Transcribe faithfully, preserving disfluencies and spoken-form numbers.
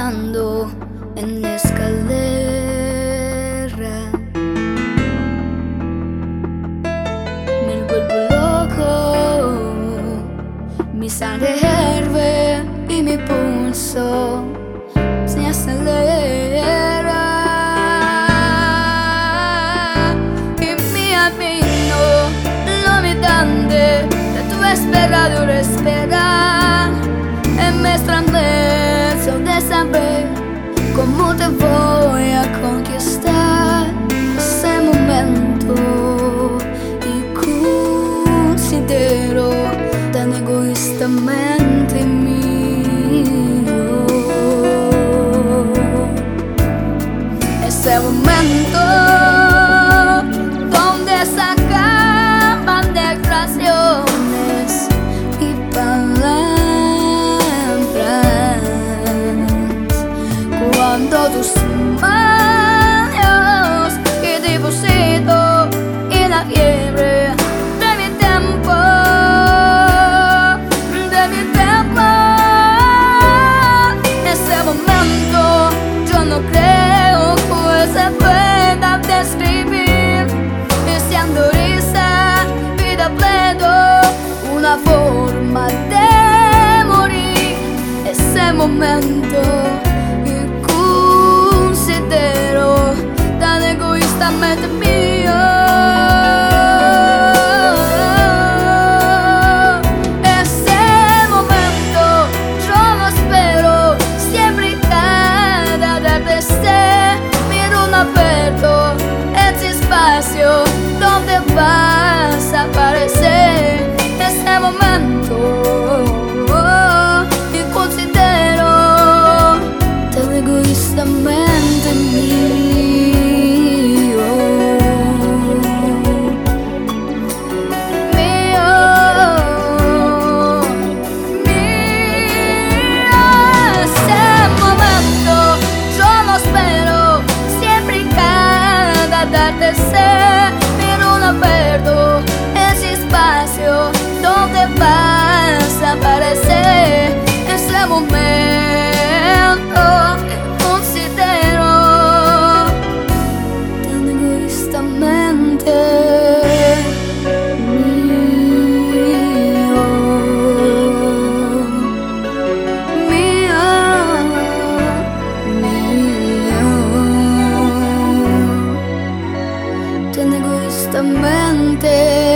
bajando en la escalera. Me vuelvo loco, mi sangre hierve y mi pulso se acelera. Y mi camino lo mitande de tu esperado esperar. En mi estremezco de saber cómo te voy a conquistar. Ese momento y considero tan egoístamente mío. Ese momento donde se acaban declaraciones y palabras, cuando tus manos y deposito y la fiebre de mi tiempo, de mi tiempo. Ese momento yo no creo que se pueda describir, y siendo risa, vida pledo, una forma de morir. Ese momento tan egoístamente mío. Ese momento yo lo espero siempre y cada atardecer. Miro un aperto ese espacio donde vas a aparecer. Ese momento y considero tan egoístamente mío. Pero no perdo ese espacio donde vas a aparecer. Ese momento que considero tan egoístamente mío, mío, mío. Tan egoístamente